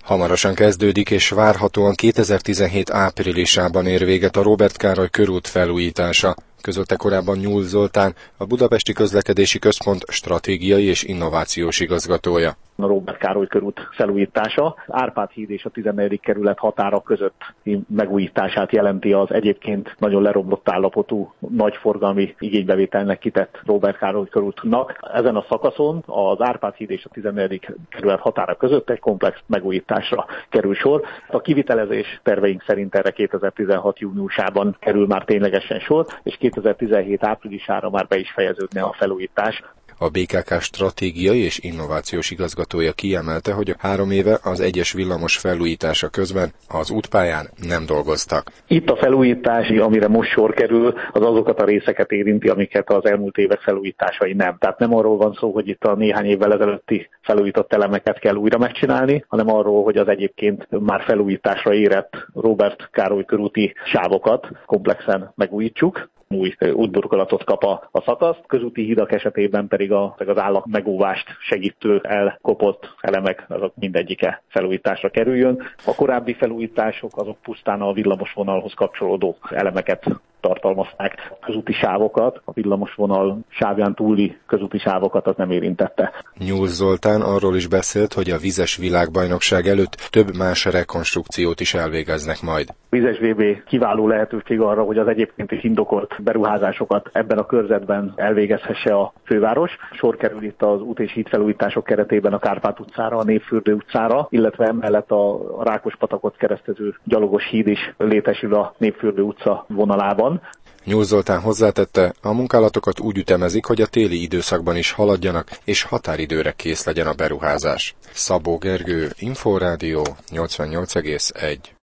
Hamarosan kezdődik, és várhatóan 2017 áprilisában ér véget a Róbert Károly körút felújítása, közölte korábban Nyúl Zoltán, a Budapesti Közlekedési Központ stratégiai és innovációs igazgatója. A Róbert Károly körút felújítása Árpád híd és a 14. kerület határa közötti megújítását jelenti az egyébként nagyon leromlott állapotú, nagy forgalmi igénybevételnek kitett Róbert Károly körútnak. Ezen a szakaszon az Árpád híd és a 14. kerület határa között egy komplex megújításra kerül sor. A kivitelezés terveink szerint erre 2016. júniusában kerül már ténylegesen sor, és 2017. áprilisára már be is fejeződne a felújítás. A BKK stratégiai és innovációs igazgatója kiemelte, hogy 3 éve az egyes villamos felújítása közben az útpályán nem dolgoztak. Itt a felújítás, amire most sor kerül, az azokat a részeket érinti, amiket az elmúlt évek felújításai nem. Tehát nem arról van szó, hogy itt a néhány évvel ezelőtti felújított elemeket kell újra megcsinálni, hanem arról, hogy az egyébként már felújításra érett Róbert Károly körúti sávokat komplexen megújítsuk. Új útburkolatot kap a szakasz, közúti hidak esetében pedig az állak megóvást segítő elkopott elemek, azok mindegyike felújításra kerüljön. A korábbi felújítások azok pusztán a villamosvonalhoz kapcsolódó elemeket tartalmazták. A közúti sávokat, a villamosvonal sávján túli közúti sávokat az nem érintette. Nyúl Zoltán arról is beszélt, hogy a vizes világbajnokság előtt több más rekonstrukciót is elvégeznek majd. Vizes VB kiváló lehetőség arra, hogy az egyébként is indokolt beruházásokat ebben a körzetben elvégezhesse a főváros. Sor kerül itt az út- és hídfelújítások keretében a Kárpát utcára, a Népfürdő utcára, illetve emellett a Rákospatakot keresztező gyalogos híd is létesül a Népfürdő utca vonalában. Nyúl Zoltán hozzátette, a munkálatokat úgy ütemezik, hogy a téli időszakban is haladjanak, és határidőre kész legyen a beruházás. Szabó Gergő, Inforádió 88,1.